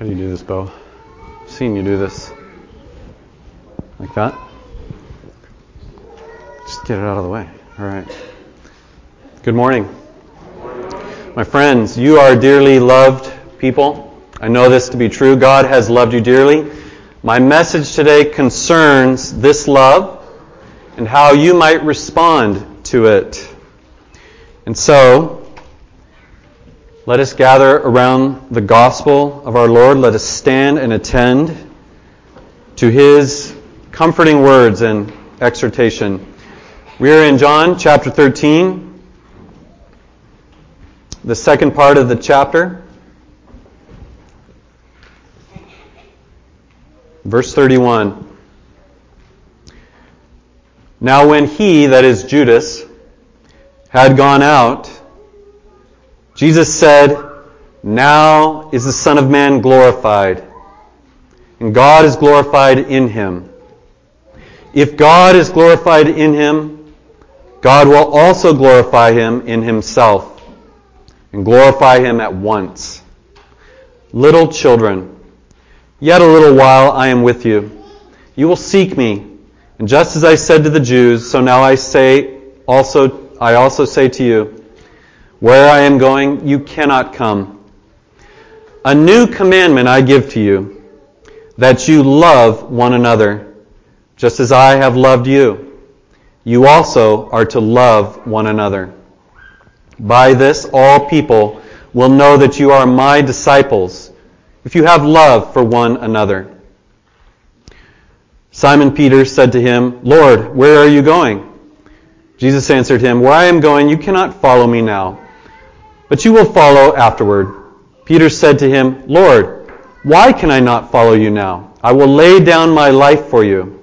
How do you do this, Bo? I've seen you do this. Like that? Just get it out of the way. All right. Good morning. My friends, you are dearly loved people. I know this to be true. God has loved you dearly. My message today concerns this love and how you might respond to it. And so, let us gather around the gospel of our Lord. Let us stand and attend to His comforting words and exhortation. We are in John chapter 13, the second part of the chapter. Verse 31. Now when he, that is Judas, had gone out, Jesus said, "Now is the Son of Man glorified, and God is glorified in Him. If God is glorified in Him, God will also glorify Him in Himself, and glorify Him at once. Little children, yet a little while I am with you. You will seek me, and just as I said to the Jews, so now I also say to you, where I am going, you cannot come. A new commandment I give to you, that you love one another, just as I have loved you. You also are to love one another. By this all people will know that you are my disciples, if you have love for one another." Simon Peter said to him, "Lord, where are you going?" Jesus answered him, "Where I am going, you cannot follow me now, but you will follow afterward." Peter said to him, "Lord, why can I not follow you now? I will lay down my life for you."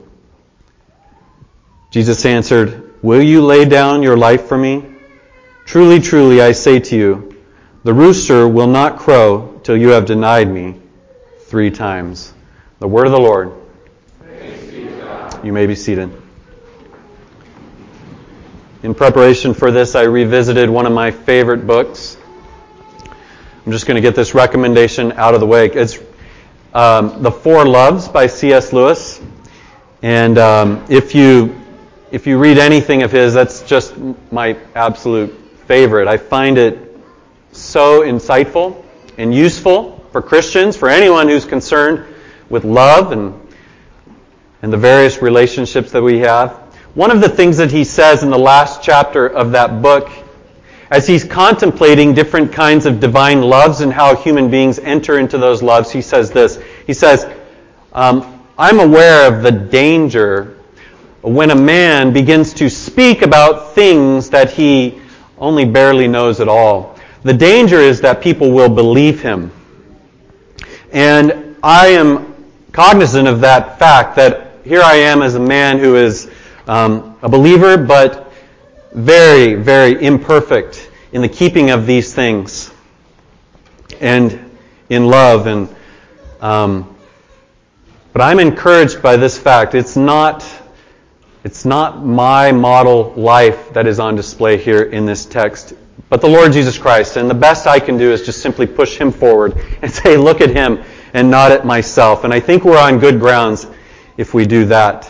Jesus answered, "Will you lay down your life for me? Truly, truly, I say to you, the rooster will not crow till you have denied me 3 times. The word of the Lord. Thanks be to God. You may be seated. In preparation for this, I revisited one of my favorite books. I'm just going to get this recommendation out of the way. It's The Four Loves by C.S. Lewis. And if you read anything of his, that's just my absolute favorite. I find it so insightful and useful for Christians, for anyone who's concerned with love and the various relationships that we have. One of the things that he says in the last chapter of that book, as he's contemplating different kinds of divine loves and how human beings enter into those loves, he says this. He says, I'm aware of the danger when a man begins to speak about things that he only barely knows at all. The danger is that people will believe him. And I am cognizant of that fact, that here I am as a man who is a believer, but very, very imperfect in the keeping of these things and in love. But I'm encouraged by this fact. It's not my model life that is on display here in this text, but the Lord Jesus Christ. And the best I can do is just simply push Him forward and say, look at Him and not at myself. And I think we're on good grounds if we do that.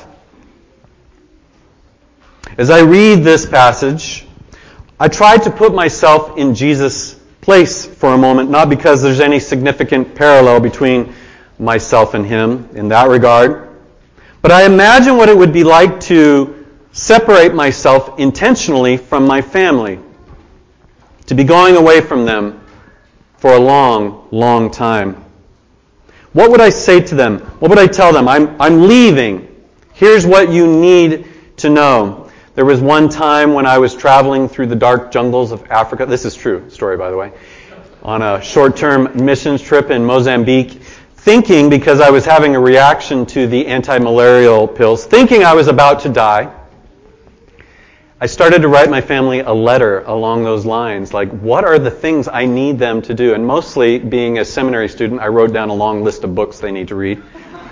As I read this passage, I tried to put myself in Jesus' place for a moment, not because there's any significant parallel between myself and Him in that regard, but I imagine what it would be like to separate myself intentionally from my family, to be going away from them for a long, long time. What would I say to them? What would I tell them? I'm leaving. Here's what you need to know. There was one time when I was traveling through the dark jungles of Africa. This is true story, by the way. On a short-term missions trip in Mozambique, thinking, because I was having a reaction to the anti-malarial pills, thinking I was about to die, I started to write my family a letter along those lines, like, what are the things I need them to do? And mostly, being a seminary student, I wrote down a long list of books they need to read.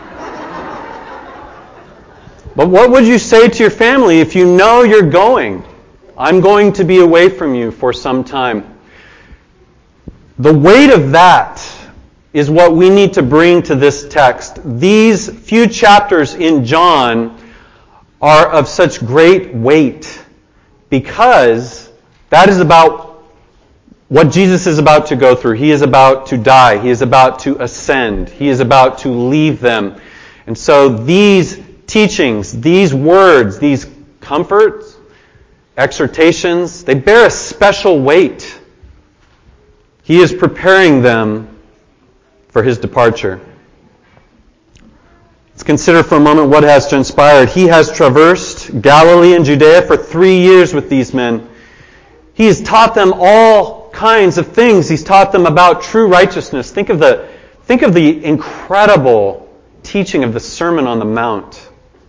But what would you say to your family if you know you're going? I'm going to be away from you for some time. The weight of that is what we need to bring to this text. These few chapters in John are of such great weight because that is about what Jesus is about to go through. He is about to die. He is about to ascend. He is about to leave them. And so these teachings, these words, these comforts, exhortations, they bear a special weight. He is preparing them for His departure. Let's consider for a moment what has transpired. He has traversed Galilee and Judea for 3 years with these men. He has taught them all kinds of things. He's taught them about true righteousness. Think of the incredible teaching of the Sermon on the Mount.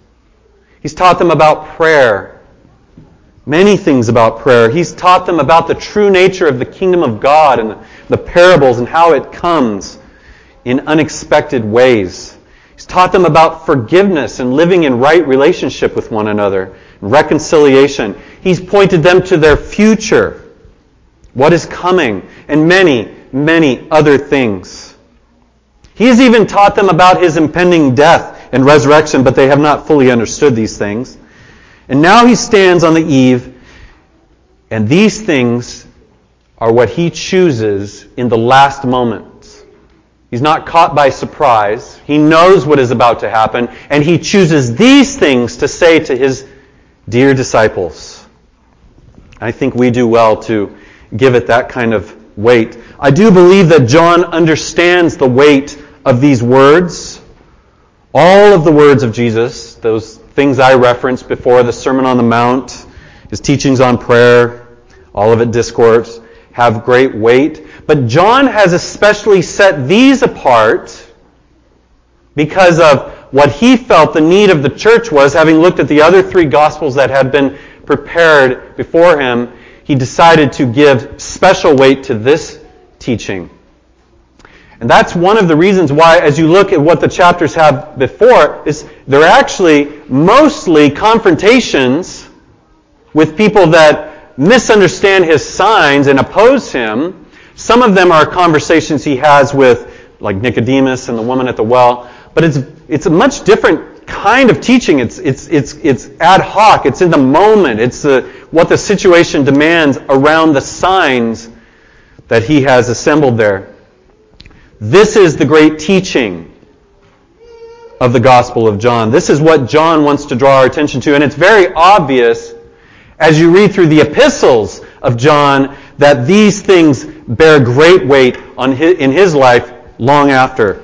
He's taught them about prayer. Many things about prayer. He's taught them about the true nature of the kingdom of God and the parables and how it comes in unexpected ways. He's taught them about forgiveness and living in right relationship with one another, reconciliation. He's pointed them to their future, what is coming, and many, many other things. He's even taught them about His impending death and resurrection, but they have not fully understood these things. And now He stands on the eve, and these things are what He chooses in the last moments. He's not caught by surprise. He knows what is about to happen, and He chooses these things to say to His dear disciples. I think we do well to give it that kind of weight. I do believe that John understands the weight of these words. All of the words of Jesus, those things I referenced before, the Sermon on the Mount, His teachings on prayer, all of it discourse, have great weight. But John has especially set these apart because of what he felt the need of the church was. Having looked at the other 3 Gospels that had been prepared before him, he decided to give special weight to this teaching. And that's one of the reasons why, as you look at what the chapters have before, is they're actually mostly confrontations with people that misunderstand His signs and oppose Him. Some of them are conversations He has with, like Nicodemus and the woman at the well. But it's a much different kind of teaching. It's ad hoc. It's in the moment. It's what the situation demands around the signs that He has assembled there. This is the great teaching of the Gospel of John. This is what John wants to draw our attention to. And it's very obvious as you read through the epistles of John that these things bear great weight in his life long after.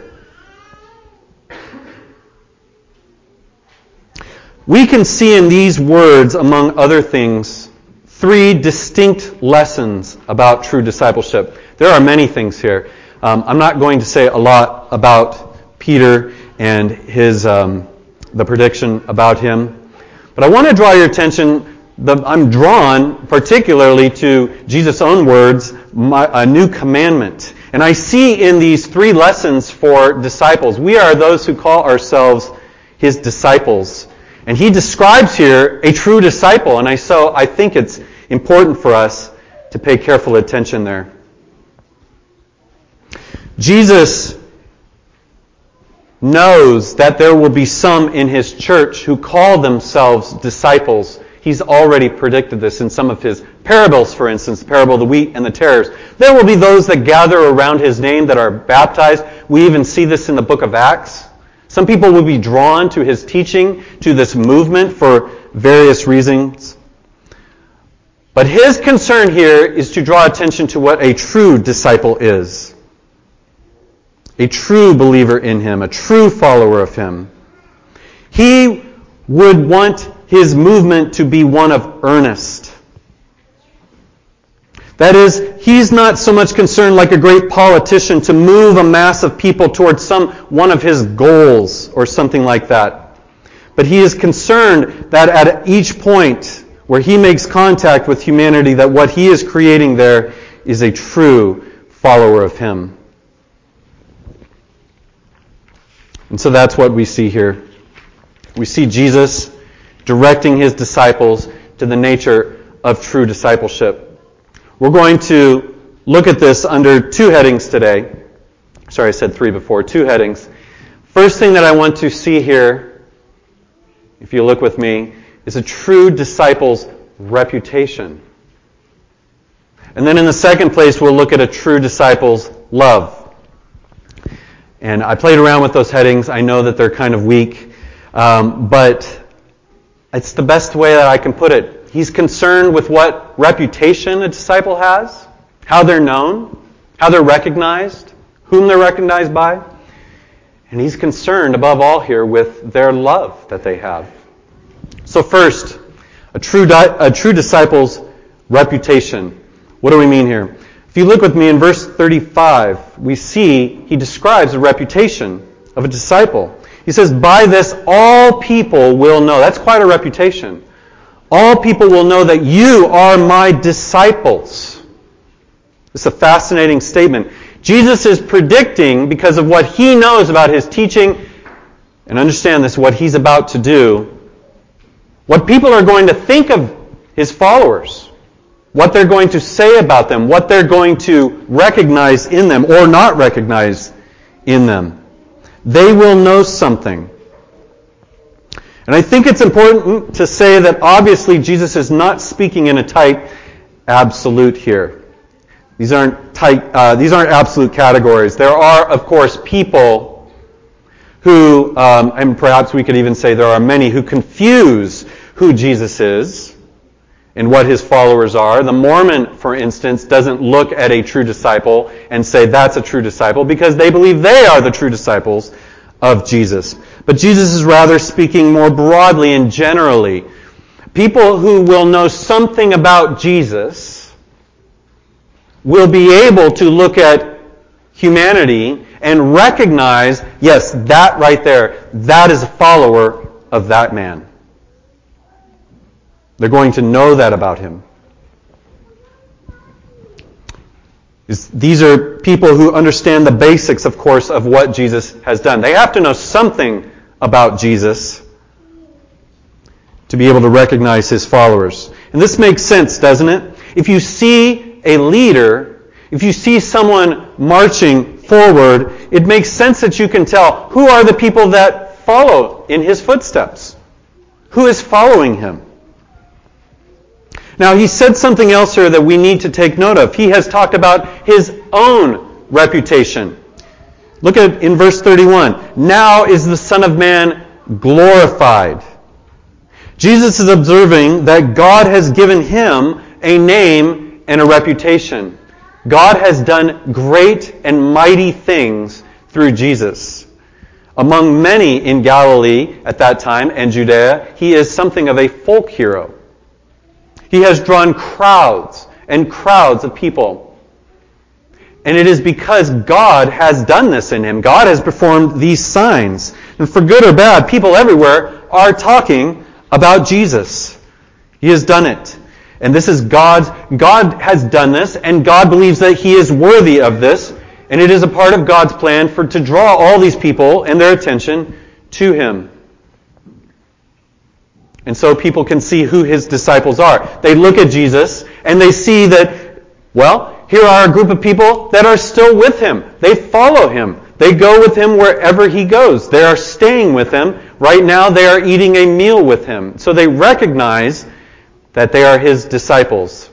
We can see in these words, among other things, 3 distinct lessons about true discipleship. There are many things here. I'm not going to say a lot about Peter and his the prediction about him, but I want to draw your attention. I'm drawn particularly to Jesus' own words, a new commandment. And I see in these 3 lessons for disciples, we are those who call ourselves His disciples. And He describes here a true disciple, and so I think it's important for us to pay careful attention there. Jesus knows that there will be some in His church who call themselves disciples. He's already predicted this in some of His parables, for instance, the parable of the wheat and the tares. There will be those that gather around His name that are baptized. We even see this in the book of Acts. Some people will be drawn to His teaching, to this movement for various reasons. But His concern here is to draw attention to what a true disciple is. A true believer in Him, a true follower of Him. He would want His movement to be one of earnest. That is, He's not so much concerned like a great politician to move a mass of people towards one of His goals or something like that. But He is concerned that at each point where He makes contact with humanity, that what He is creating there is a true follower of Him. And so that's what we see here. We see Jesus directing His disciples to the nature of true discipleship. We're going to look at this under 2 headings today. Sorry, I said 3 before. 2 headings. First thing that I want to see here, if you look with me, is a true disciple's reputation. And then in the second place, we'll look at a true disciple's love. And I played around with those headings. I know that they're kind of weak, but it's the best way that I can put it. He's concerned with what reputation a disciple has, how they're known, how they're recognized, whom they're recognized by. And he's concerned above all here with their love that they have. So first, a true disciple's reputation. What do we mean here? If you look with me in verse 35, we see he describes the reputation of a disciple. He says, by this all people will know. That's quite a reputation. All people will know that you are my disciples. It's a fascinating statement. Jesus is predicting, because of what he knows about his teaching, and understand this, what he's about to do, what people are going to think of his followers, what they're going to say about them, what they're going to recognize in them or not recognize in them. They will know something. And I think it's important to say that obviously Jesus is not speaking in a tight absolute here. These aren't absolute categories. There are, of course, people who, and perhaps we could even say there are many who confuse who Jesus is and what his followers are. The Mormon, for instance, doesn't look at a true disciple and say that's a true disciple because they believe they are the true disciples of Jesus. But Jesus is rather speaking more broadly and generally. People who will know something about Jesus will be able to look at humanity and recognize, yes, that right there, that is a follower of that man. They're going to know that about him. These are people who understand the basics, of course, of what Jesus has done. They have to know something about Jesus to be able to recognize his followers. And this makes sense, doesn't it? If you see a leader, if you see someone marching forward, it makes sense that you can tell who are the people that follow in his footsteps. Who is following him? Now, he said something else here that we need to take note of. He has talked about his own reputation. Look at in verse 31. Now is the Son of Man glorified. Jesus is observing that God has given him a name and a reputation. God has done great and mighty things through Jesus. Among many in Galilee at that time and Judea, he is something of a folk hero. He has drawn crowds and crowds of people. And it is because God has done this in him. God has performed these signs. And for good or bad, people everywhere are talking about Jesus. He has done it. And this is God has done this, and God believes that he is worthy of this. And it is a part of God's plan to draw all these people and their attention to him. And so people can see who his disciples are. They look at Jesus and they see that, well, here are a group of people that are still with him. They follow him. They go with him wherever he goes. They are staying with him. Right now they are eating a meal with him. So they recognize that they are his disciples.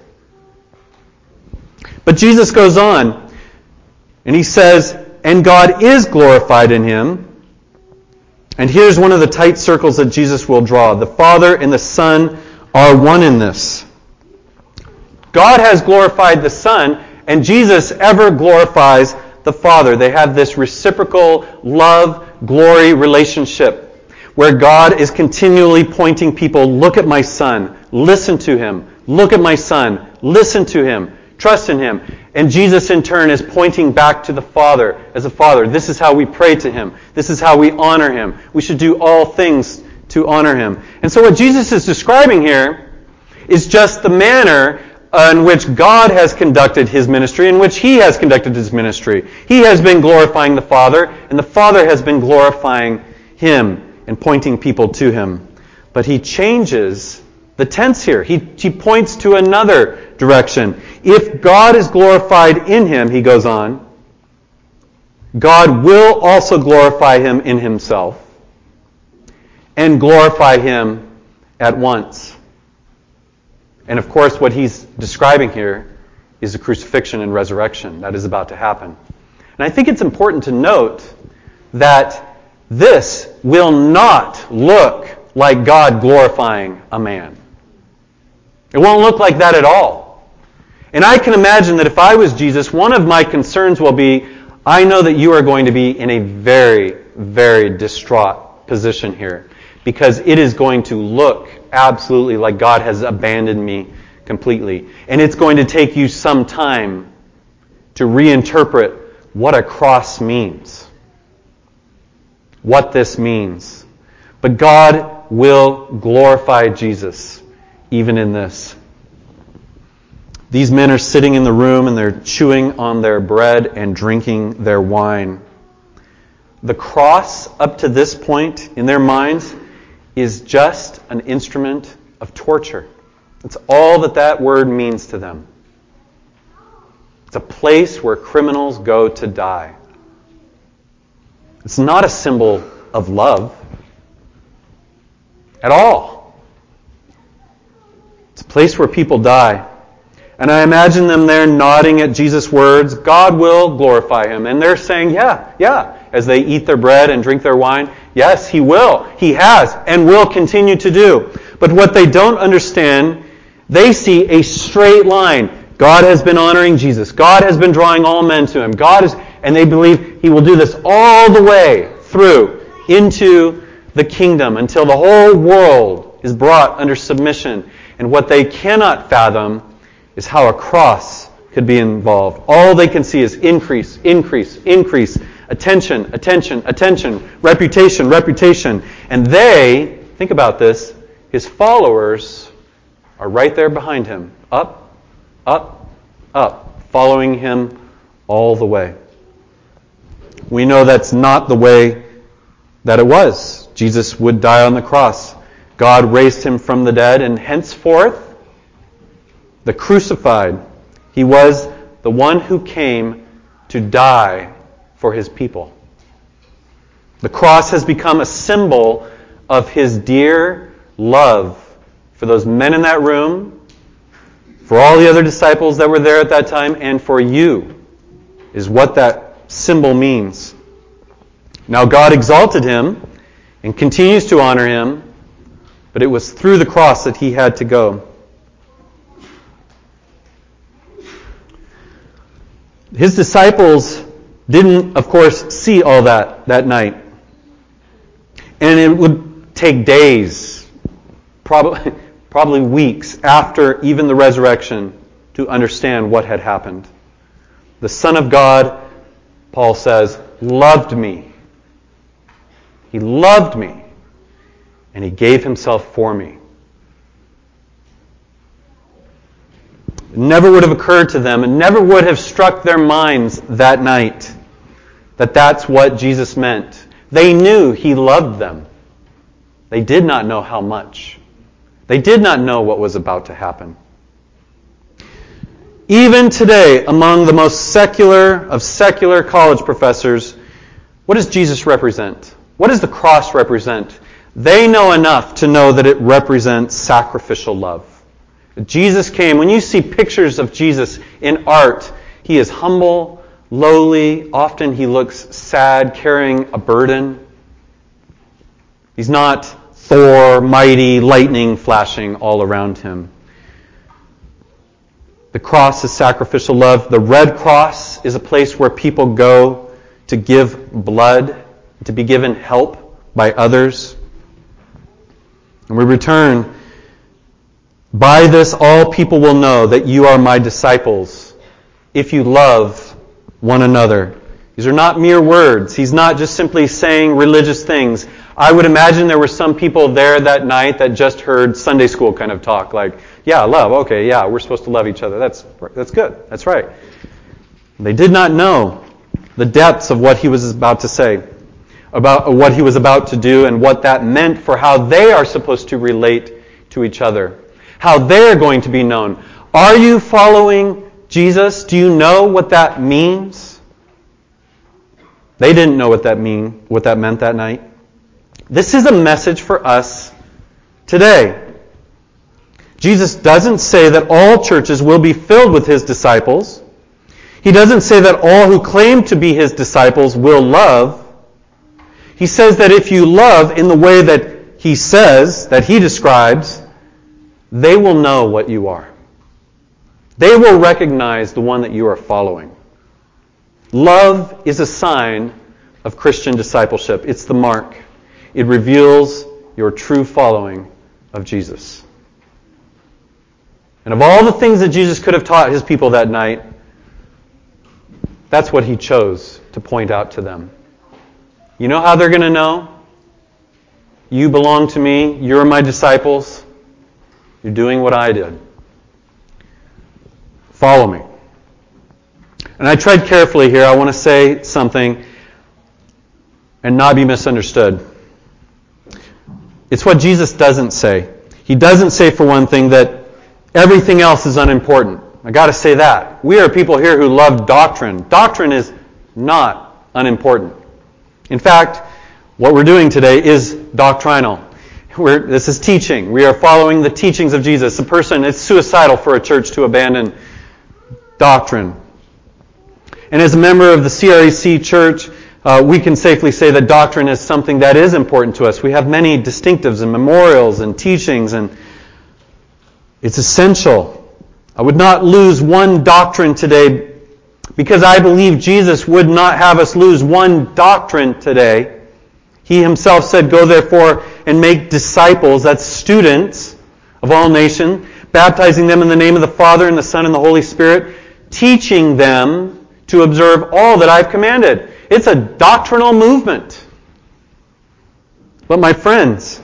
But Jesus goes on and he says, and God is glorified in him. And here's one of the tight circles that Jesus will draw. The Father and the Son are one in this. God has glorified the Son, and Jesus ever glorifies the Father. They have this reciprocal love, glory relationship where God is continually pointing people, look at my Son, listen to him, look at my Son, listen to him, trust in him. And Jesus in turn is pointing back to the Father as a Father. This is how we pray to him. This is how we honor him. We should do all things to honor him. And so what Jesus is describing here is just the manner in which God has conducted his ministry, in which he has conducted his ministry. He has been glorifying the Father, and the Father has been glorifying him and pointing people to him. But he changes the tense here. He points to another direction. If God is glorified in him, he goes on, God will also glorify him in himself and glorify him at once. And of course, what he's describing here is the crucifixion and resurrection that is about to happen. And I think it's important to note that this will not look like God glorifying a man. It won't look like that at all. And I can imagine that if I was Jesus, one of my concerns will be, I know that you are going to be in a very, very distraught position here, because it is going to look absolutely like God has abandoned me completely. And it's going to take you some time to reinterpret what a cross means, what this means. But God will glorify Jesus even in this. These men are sitting in the room and they're chewing on their bread and drinking their wine. The cross, up to this point in their minds, is just an instrument of torture. It's all that word means to them. It's a place where criminals go to die. It's not a symbol of love at all. It's a place where people die. And I imagine them there nodding at Jesus' words, God will glorify him. And they're saying, yeah, as they eat their bread and drink their wine, yes, he will. He has and will continue to do. But what they don't understand, they see a straight line. God has been honoring Jesus. God has been drawing all men to him. And they believe he will do this all the way through into the kingdom until the whole world is brought under submission. And what they cannot fathom is how a cross could be involved. All they can see is increase, attention, reputation. And they, think about this, his followers are right there behind him. Up, following him all the way. We know that's not the way that it was. Jesus would die on the cross. God raised him from the dead, and henceforth, the crucified, he was the one who came to die for his people. The cross has become a symbol of his dear love for those men in that room, for all the other disciples that were there at that time, and for you, is what that symbol means. Now God exalted him and continues to honor him, but it was through the cross that he had to go. His disciples didn't, of course, see all that night. And it would take days, probably weeks after even the resurrection to understand what had happened. The Son of God, Paul says, loved me. He loved me, and he gave himself for me. It never would have occurred to them, and never would have struck their minds that night that that's what Jesus meant. They knew he loved them. They did not know how much. They did not know what was about to happen. Even today, among the most secular of secular college professors, what does Jesus represent? What does the cross represent? They know enough to know that it represents sacrificial love. Jesus came. When you see pictures of Jesus in art, he is humble, lowly. Often he looks sad, carrying a burden. He's not Thor, mighty, lightning flashing all around him. The cross is sacrificial love. The Red Cross is a place where people go to give blood, to be given help by others. And we return. By this all people will know that you are my disciples, if you love one another. These are not mere words. He's not just simply saying religious things. I would imagine there were some people there that night that just heard Sunday school kind of talk, like, yeah, love, okay, yeah, we're supposed to love each other. That's good. That's right. They did not know the depths of what he was about to say, about what he was about to do, and what that meant for how they are supposed to relate to each other. How they're going to be known. Are you following Jesus? Do you know what that means? They didn't know what that meant that night. This is a message for us today. Jesus doesn't say that all churches will be filled with His disciples. He doesn't say that all who claim to be His disciples will love. He says that if you love in the way that He says, that He describes, they will know what you are. They will recognize the one that you are following. Love is a sign of Christian discipleship. It's the mark. It reveals your true following of Jesus. And of all the things that Jesus could have taught His people that night, that's what He chose to point out to them. You know how they're going to know? You belong to me. You're my disciples. You're doing what I did. Follow me. And I tread carefully here. I want to say something and not be misunderstood. It's what Jesus doesn't say. He doesn't say, for one thing, that everything else is unimportant. I got to say that. We are people here who love doctrine. Doctrine is not unimportant. In fact, what we're doing today is doctrinal. This is teaching. We are following the teachings of Jesus. It's suicidal for a church to abandon doctrine. And as a member of the CREC Church, we can safely say that doctrine is something that is important to us. We have many distinctives and memorials and teachings, and it's essential. I would not lose one doctrine today because I believe Jesus would not have us lose one doctrine today. He Himself said, "Go therefore and make disciples," that's students of all nations, baptizing them in the name of the Father and the Son and the Holy Spirit, teaching them to observe all that I've commanded. It's a doctrinal movement. But my friends,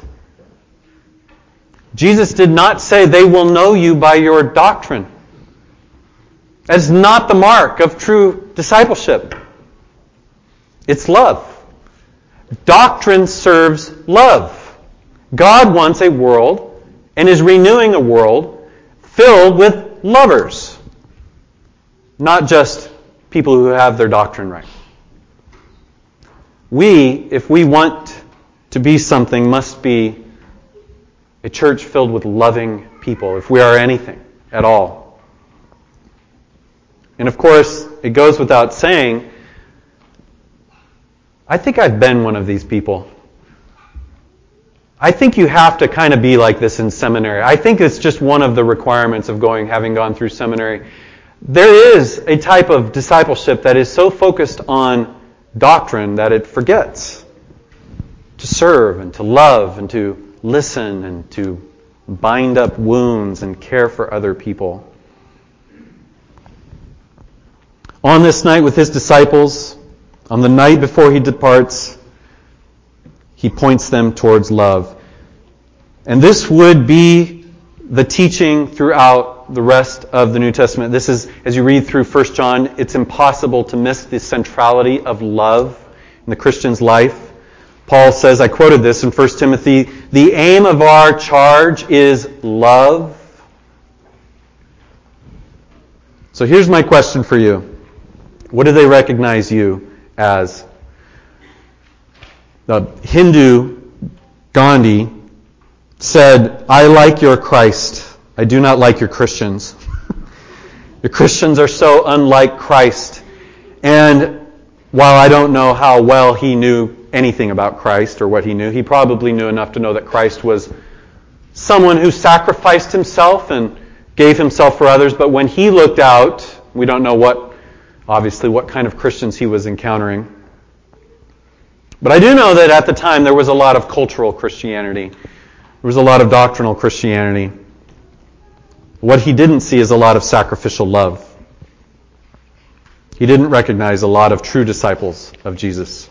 Jesus did not say they will know you by your doctrine. That's not the mark of true discipleship. It's love. Doctrine serves love. God wants a world and is renewing a world filled with lovers, not just people who have their doctrine right. We, if we want to be something, must be a church filled with loving people, if we are anything at all. And of course, it goes without saying, I think I've been one of these people. I think you have to kind of be like this in seminary. I think it's just one of the requirements of having gone through seminary. There is a type of discipleship that is so focused on doctrine that it forgets to serve and to love and to listen and to bind up wounds and care for other people. On this night with His disciples, on the night before He departs, He points them towards love. And this would be the teaching throughout the rest of the New Testament. This is, as you read through 1 John, it's impossible to miss the centrality of love in the Christian's life. Paul says, I quoted this in 1 Timothy, the aim of our charge is love. So here's my question for you. What do they recognize you as? The Hindu Gandhi said, I like your Christ. I do not like your Christians. The Christians are so unlike Christ. And while I don't know how well he knew anything about Christ or what he knew, he probably knew enough to know that Christ was someone who sacrificed himself and gave himself for others. But when he looked out, we don't know what kind of Christians he was encountering. But I do know that at the time there was a lot of cultural Christianity. There was a lot of doctrinal Christianity. What he didn't see is a lot of sacrificial love. He didn't recognize a lot of true disciples of Jesus.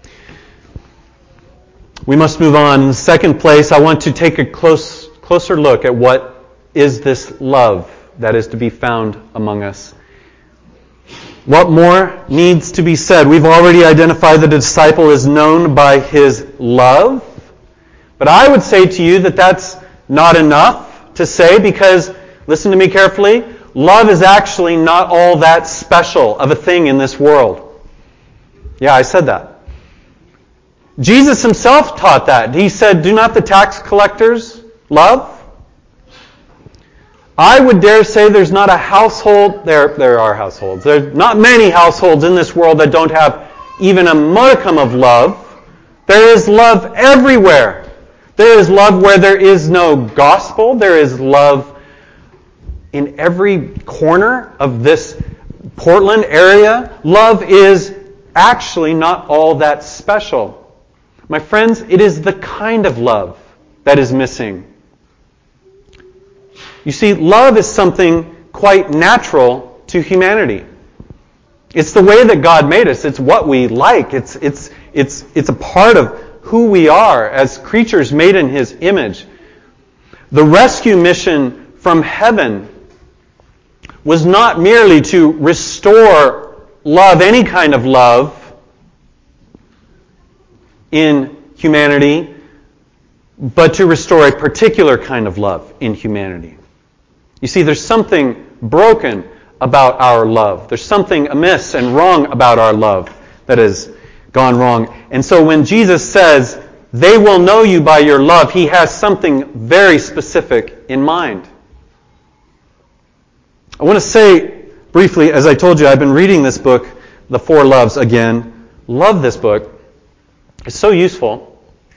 We must move on. In the second place, I want to take a closer look at what is this love that is to be found among us. What more needs to be said? We've already identified that a disciple is known by his love. But I would say to you that that's not enough to say, because, listen to me carefully, love is actually not all that special of a thing in this world. Yeah, I said that. Jesus himself taught that. He said, do not the tax collectors love? I would dare say there's not a household, there are households. There's not many households in this world that don't have even a modicum of love. There is love everywhere. There is love where there is no gospel. There is love in every corner of this Portland area. Love is actually not all that special. My friends, it is the kind of love that is missing. You see, love is something quite natural to humanity. It's the way that God made us. It's what we like. It's a part of who we are as creatures made in His image. The rescue mission from heaven was not merely to restore love, any kind of love, in humanity, but to restore a particular kind of love in humanity. You see, there's something broken about our love. There's something amiss and wrong about our love that has gone wrong. And so when Jesus says, they will know you by your love, He has something very specific in mind. I want to say briefly, as I told you, I've been reading this book, The Four Loves, again. Love this book. It's so useful.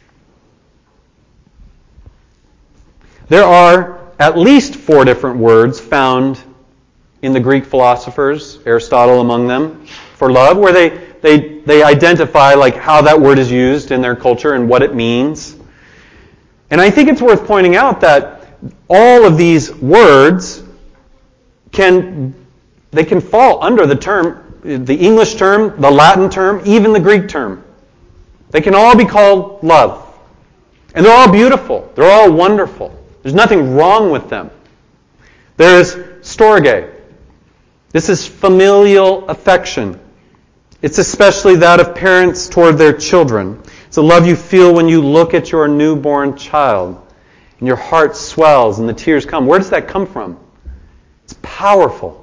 There are at least 4 different words found in the Greek philosophers, Aristotle among them, for love, where they identify like how that word is used in their culture and what it means. And I think it's worth pointing out that all of these words can fall under the term, the English term, the Latin term, even the Greek term. They can all be called love. And they're all beautiful. They're all wonderful. There's nothing wrong with them. There is storge. This is familial affection. It's especially that of parents toward their children. It's a love you feel when you look at your newborn child and your heart swells and the tears come. Where does that come from? It's powerful.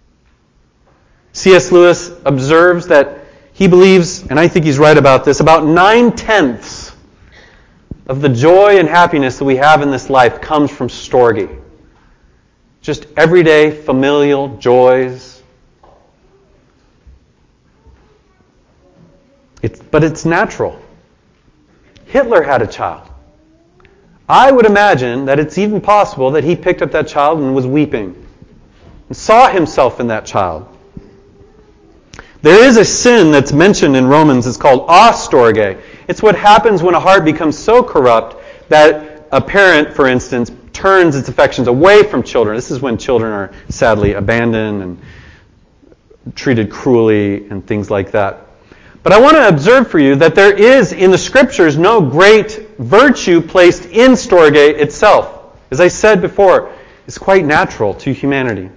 C.S. Lewis observes that he believes, and I think he's right about this, about 9/10 of the joy and happiness that we have in this life comes from storge. Just everyday familial joys. But it's natural. Hitler had a child. I would imagine that it's even possible that he picked up that child and was weeping and saw himself in that child. There is a sin that's mentioned in Romans. It's called astorge. It's what happens when a heart becomes so corrupt that a parent, for instance, turns its affections away from children. This is when children are sadly abandoned and treated cruelly and things like that. But I want to observe for you that there is in the Scriptures no great virtue placed in storge itself. As I said before, it's quite natural to humanity.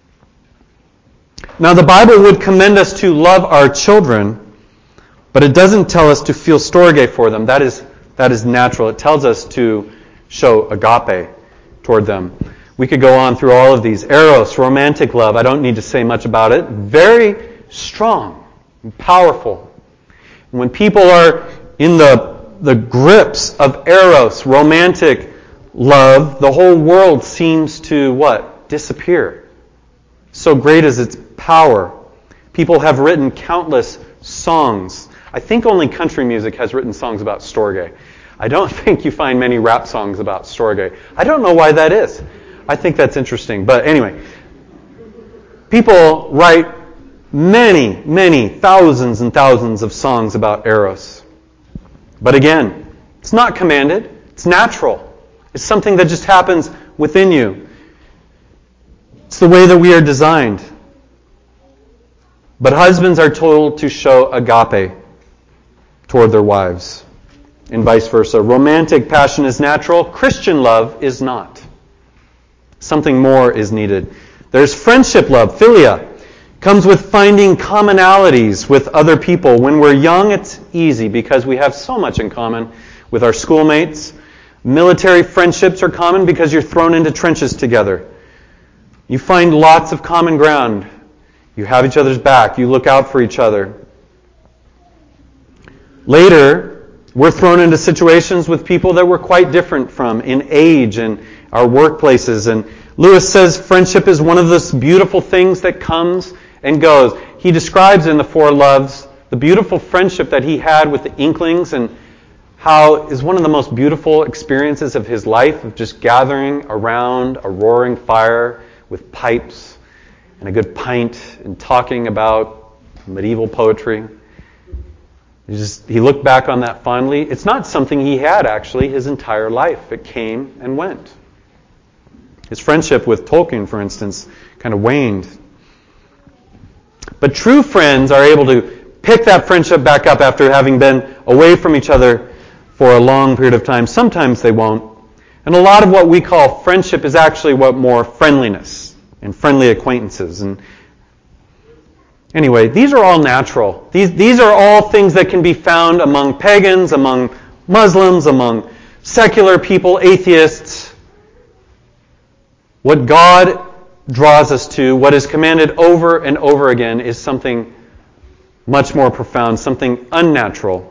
Now, the Bible would commend us to love our children, but it doesn't tell us to feel storge for them. That is natural. It tells us to show agape toward them. We could go on through all of these. Eros, romantic love. I don't need to say much about it. Very strong and powerful. When people are in the grips of eros, romantic love, the whole world seems to what? Disappear. So great is its power. People have written countless songs. I think only country music has written songs about storge. I don't think you find many rap songs about storge. I don't know why that is. I think that's interesting. But anyway, people write many, many thousands and thousands of songs about eros. But again, it's not commanded. It's natural. It's something that just happens within you. It's the way that we are designed. But husbands are told to show agape toward their wives, and vice versa. Romantic passion is natural. Christian love is not. Something more is needed. There's friendship love, philia. Comes with finding commonalities with other people. When we're young, it's easy because we have so much in common with our schoolmates. Military friendships are common because you're thrown into trenches together. You find lots of common ground. You have each other's back. You look out for each other. Later, we're thrown into situations with people that we're quite different from in age and our workplaces. And Lewis says friendship is one of those beautiful things that comes and goes. He describes in The Four Loves the beautiful friendship that he had with the Inklings, and how is one of the most beautiful experiences of his life, of just gathering around a roaring fire with pipes and a good pint and talking about medieval poetry. He looked back on that fondly. It's not something he had, actually, his entire life. It came and went. His friendship with Tolkien, for instance, kind of waned. But true friends are able to pick that friendship back up after having been away from each other for a long period of time. Sometimes they won't. And a lot of what we call friendship is actually what more friendliness and friendly acquaintances. And anyway, these are all natural. These are all things that can be found among pagans, among Muslims, among secular people, atheists. What God draws us to, what is commanded over and over again, is something much more profound, something unnatural.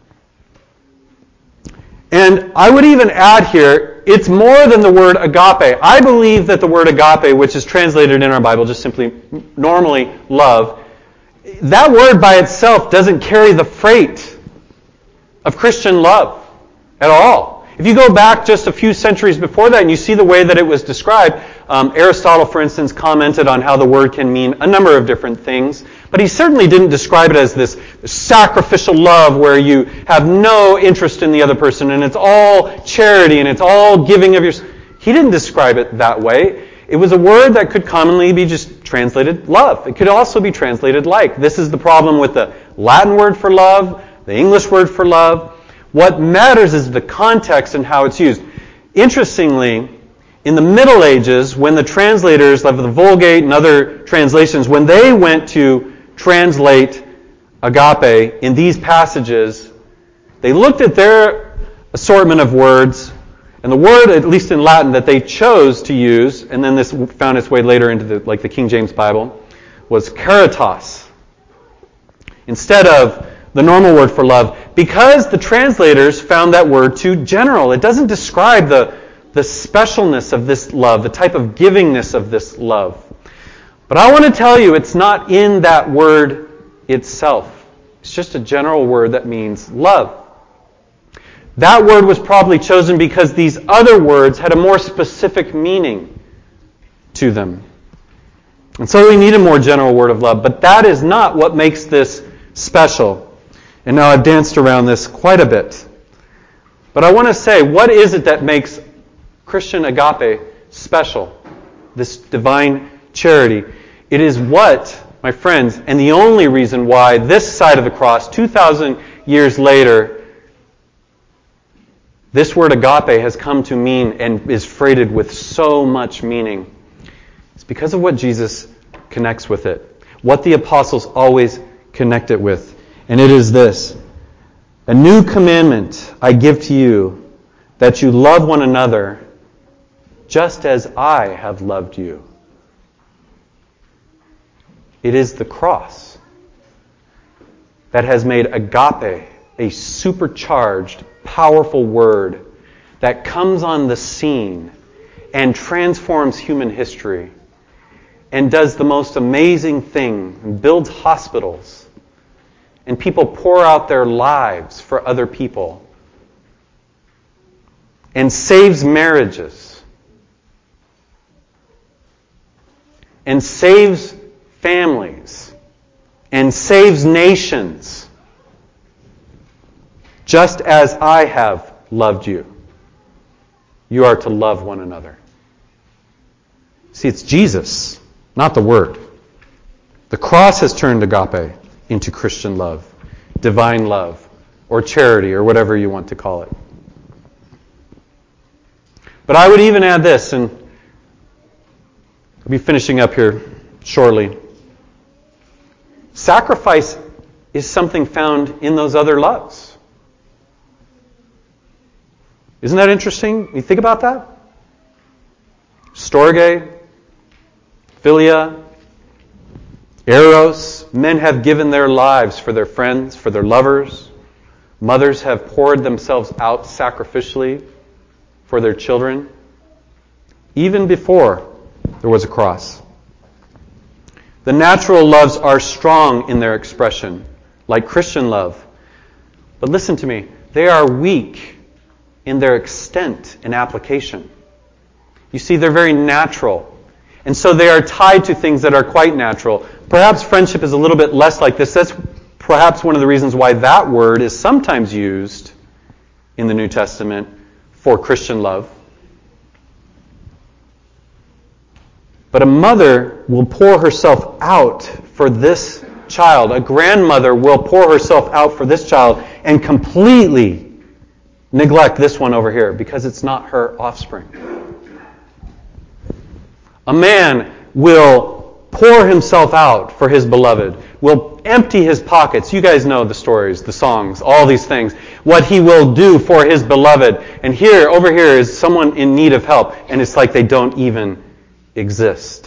And I would even add here, it's more than the word agape. I believe that the word agape, which is translated in our Bible just simply normally love, that word by itself doesn't carry the freight of Christian love at all. If you go back just a few centuries before that and you see the way that it was described, Aristotle, for instance, commented on how the word can mean a number of different things, but he certainly didn't describe it as this sacrificial love where you have no interest in the other person and it's all charity and it's all giving of yourself. He didn't describe it that way. It was a word that could commonly be just translated love. It could also be translated like. This is the problem with the Latin word for love, the English word for love. What matters is the context and how it's used. Interestingly, in the Middle Ages, when the translators of the Vulgate and other translations, when they went to translate agape in these passages, they looked at their assortment of words, and the word, at least in Latin, that they chose to use, and then this found its way later into the King James Bible, was caritas, instead of the normal word for love, because the translators found that word too general. It doesn't describe the specialness of this love, the type of givingness of this love. But I want to tell you, it's not in that word itself. It's just a general word that means love. That word was probably chosen because these other words had a more specific meaning to them. And so we need a more general word of love. But that is not what makes this special. And now I've danced around this quite a bit. But I want to say, what is it that makes Christian agape special? This divine charity. It is what, my friends, and the only reason why this side of the cross, 2,000 years later, this word agape has come to mean and is freighted with so much meaning. It's because of what Jesus connects with it. What the apostles always connect it with. And it is this: a new commandment I give to you, that you love one another just as I have loved you. It is the cross that has made agape a supercharged, powerful word that comes on the scene and transforms human history and does the most amazing thing, and builds hospitals. And people pour out their lives for other people. And saves marriages. And saves families. And saves nations. Just as I have loved you, you are to love one another. See, it's Jesus, not the Word. The cross has turned agape into Christian love, divine love, or charity, or whatever you want to call it. But I would even add this, and I'll be finishing up here shortly. Sacrifice is something found in those other loves. Isn't that interesting? You think about that? Storge, philia, eros. Men have given their lives for their friends, for their lovers, Mothers have poured themselves out sacrificially for their children, even before there was a cross. The natural loves are strong in their expression, like Christian love. But listen to me, they are weak in their extent and application. You see, they're very natural. And so they are tied to things that are quite natural. Perhaps friendship is a little bit less like this. That's perhaps one of the reasons why that word is sometimes used in the New Testament for Christian love. But a mother will pour herself out for this child. A grandmother will pour herself out for this child and completely neglect this one over here because it's not her offspring. A man will pour himself out for his beloved, will empty his pockets. You guys know the stories, the songs, all these things. What he will do for his beloved. And here, over here, is someone in need of help, and it's like they don't even exist.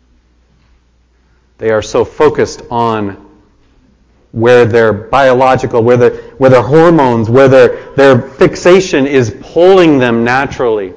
They are so focused on where their biological, where their hormones, where their fixation is pulling them naturally.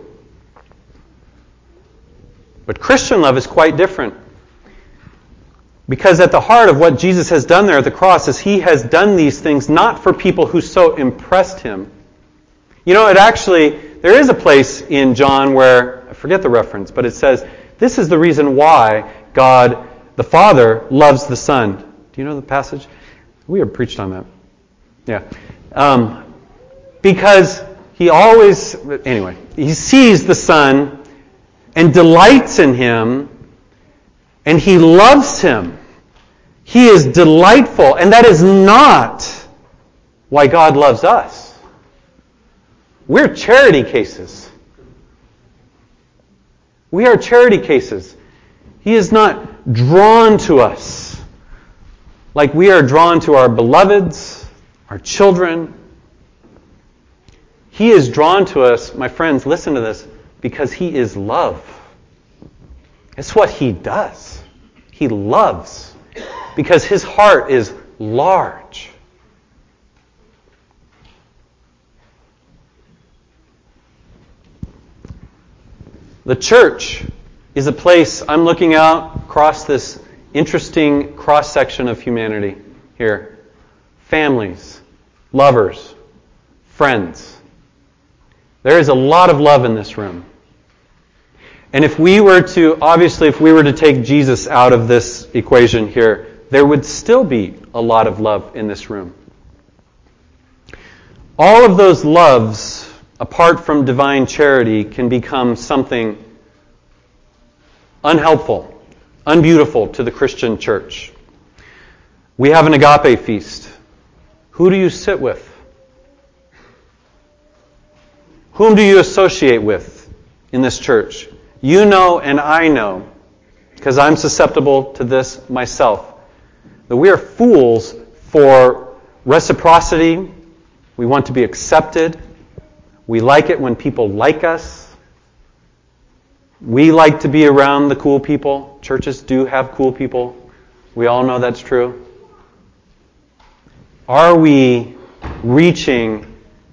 But Christian love is quite different. Because at the heart of what Jesus has done there at the cross is He has done these things not for people who so impressed Him. You know, there is a place in John where, I forget the reference, but it says, this is the reason why God, the Father, loves the Son. Do you know the passage? We have preached on that. Yeah. Because He always, anyway, He sees the Son and delights in Him, and He loves Him. He is delightful, and that is not why God loves us. We're charity cases. We are charity cases. He is not drawn to us like we are drawn to our beloveds, our children. He is drawn to us, my friends, listen to this, because He is love. It's what He does. He loves because His heart is large. The church is a place, I'm looking out across this interesting cross-section of humanity here. Families, lovers, friends. There is a lot of love in this room. And if we were to take Jesus out of this equation here, there would still be a lot of love in this room. All of those loves, apart from divine charity, can become something unhelpful, unbeautiful to the Christian church. We have an agape feast. Who do you sit with? Whom do you associate with in this church? You know and I know, because I'm susceptible to this myself, that we are fools for reciprocity. We want to be accepted. We like it when people like us. We like to be around the cool people. Churches do have cool people. We all know that's true. Are we reaching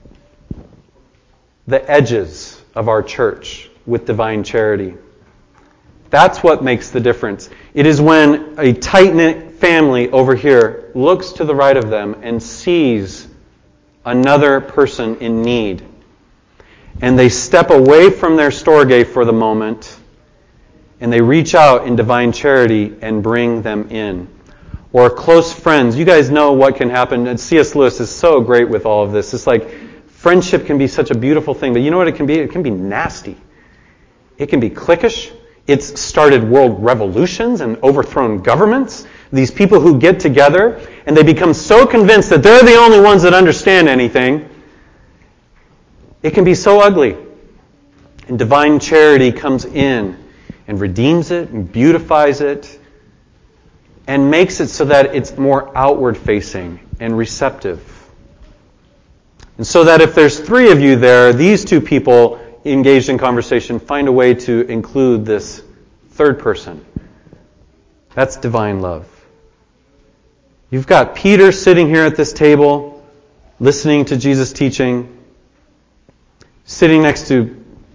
the edges of our church with divine charity? That's what makes the difference. It is when a tight-knit family over here looks to the right of them and sees another person in need, and they step away from their store gate for the moment, and they reach out in divine charity and bring them in. Or close friends. You guys know what can happen. And C.S. Lewis is so great with all of this. It's like friendship can be such a beautiful thing, but you know what it can be? It can be nasty. It can be cliquish. It's started world revolutions and overthrown governments. These people who get together and they become so convinced that they're the only ones that understand anything. It can be so ugly. And divine charity comes in and redeems it and beautifies it and makes it so that it's more outward facing and receptive. And so that if there's three of you there, these two people engaged in conversation find a way to include this third person. That's divine love. You've got Peter sitting here at this table. listening to Jesus' teaching, sitting next to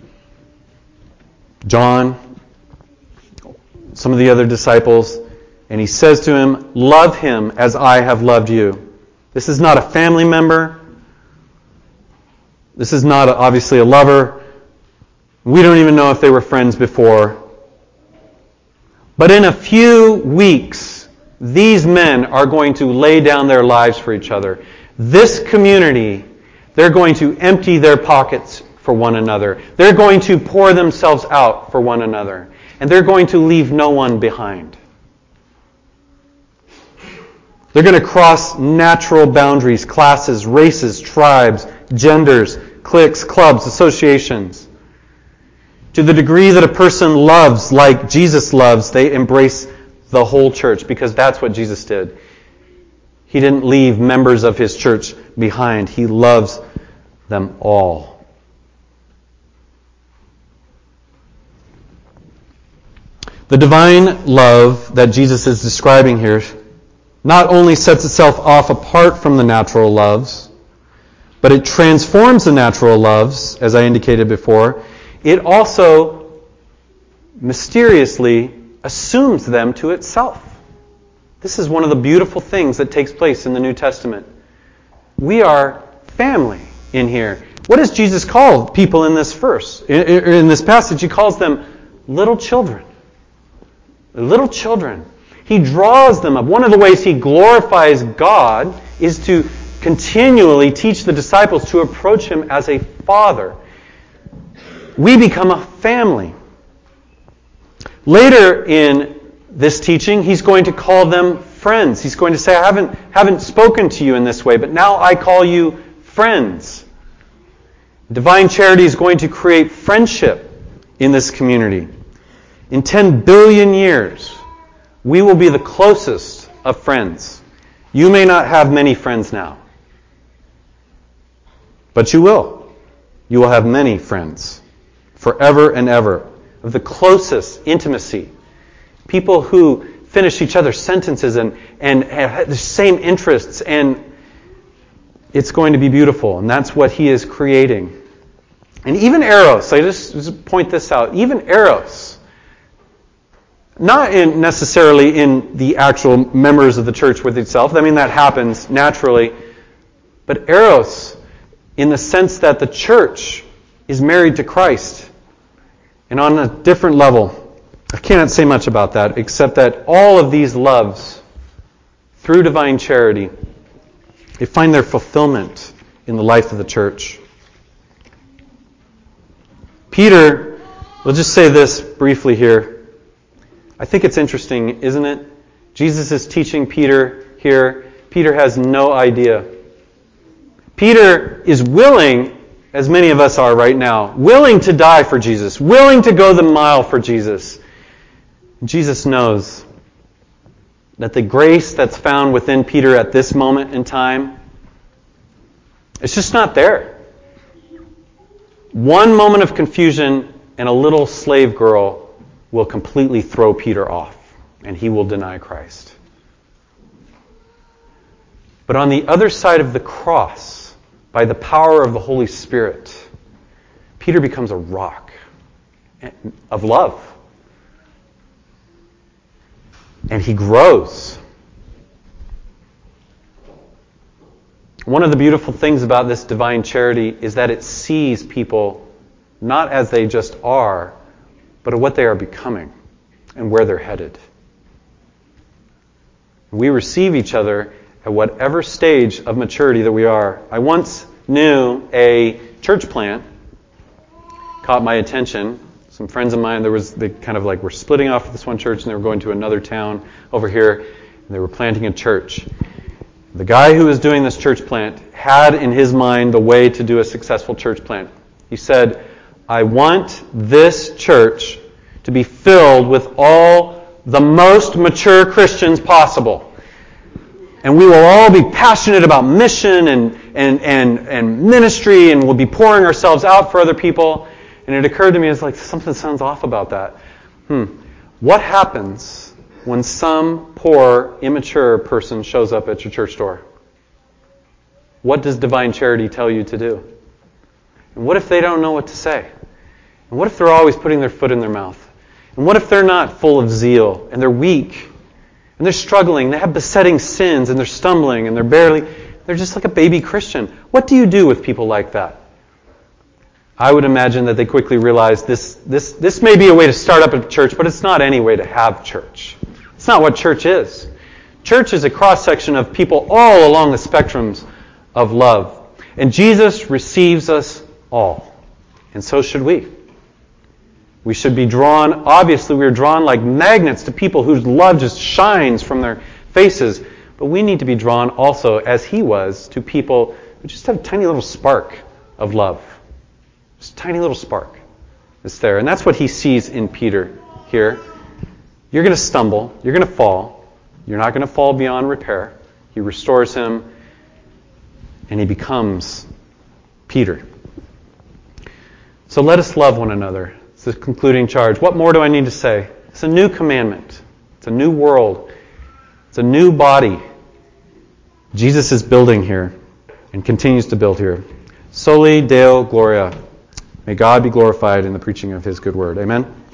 John, some of the other disciples, and he says to him, "Love him as I have loved you." This is not a family member. This is not obviously a lover. We don't even know if they were friends before. But in a few weeks, these men are going to lay down their lives for each other. This community, they're going to empty their pockets for one another. They're going to pour themselves out for one another. And they're going to leave no one behind. They're going to cross natural boundaries, classes, races, tribes, genders, cliques, clubs, associations. To the degree that a person loves like Jesus loves, they embrace the whole church, because that's what Jesus did. He didn't leave members of his church behind. He loves them all. The divine love that Jesus is describing here not only sets itself off apart from the natural loves, but it transforms the natural loves, as I indicated before. It also mysteriously assumes them to itself. This is one of the beautiful things that takes place in the New Testament. We are family in here. What does Jesus call people in this verse? In this passage, he calls them little children. Little children. He draws them up. One of the ways he glorifies God is to continually teach the disciples to approach him as a father. We become a family. Later in this teaching, he's going to call them friends. He's going to say, I haven't spoken to you in this way, but now I call you friends. Divine charity is going to create friendship in this community. In 10 billion years, we will be the closest of friends. You may not have many friends now, but you will. You will have many friends forever and ever, of the closest intimacy. People who finish each other's sentences and have the same interests, and it's going to be beautiful, and that's what he is creating. And even Eros, I just point this out, even Eros, not necessarily in the actual members of the church with itself, I mean that happens naturally, but Eros in the sense that the church is married to Christ. And on a different level, I cannot say much about that, except that all of these loves, through divine charity, they find their fulfillment in the life of the church. Peter, we'll just say this briefly here. I think it's interesting, isn't it? Jesus is teaching Peter here. Peter has no idea. Peter is willing, as many of us are right now, willing to die for Jesus, willing to go the mile for Jesus. Jesus knows that the grace that's found within Peter at this moment in time, it's just not there. One moment of confusion and a little slave girl will completely throw Peter off, and he will deny Christ. But on the other side of the cross, by the power of the Holy Spirit, Peter becomes a rock of love. And he grows. One of the beautiful things about this divine charity is that it sees people not as they just are, but at what they are becoming and where they're headed. We receive each other at whatever stage of maturity that we are. I once knew a church plant, caught my attention. Some friends of mine, they kind of like were splitting off this one church and they were going to another town over here, and they were planting a church. The guy who was doing this church plant had in his mind the way to do a successful church plant. He said, I want this church to be filled with all the most mature Christians possible. And we will all be passionate about mission and ministry, and we'll be pouring ourselves out for other people. And it occurred to me, it's like, something sounds off about that. What happens when some poor, immature person shows up at your church door? What does divine charity tell you to do? And what if they don't know what to say? And what if they're always putting their foot in their mouth? And what if they're not full of zeal, and they're weak, and they're struggling, they have besetting sins, and they're stumbling, and they're just like a baby Christian? What do you do with people like that? I would imagine that they quickly realize this may be a way to start up a church, but it's not any way to have church. It's not what church is. Church is a cross-section of people all along the spectrums of love. And Jesus receives us all. And so should we. We should be drawn, obviously we are drawn like magnets to people whose love just shines from their faces. But we need to be drawn also, as he was, to people who just have a tiny little spark of love. Just a tiny little spark is there. And that's what he sees in Peter here. You're going to stumble. You're going to fall. You're not going to fall beyond repair. He restores him, and he becomes Peter. So let us love one another. It's the concluding charge. What more do I need to say? It's a new commandment. It's a new world. It's a new body. Jesus is building here and continues to build here. Soli Deo Gloria. May God be glorified in the preaching of his good word. Amen.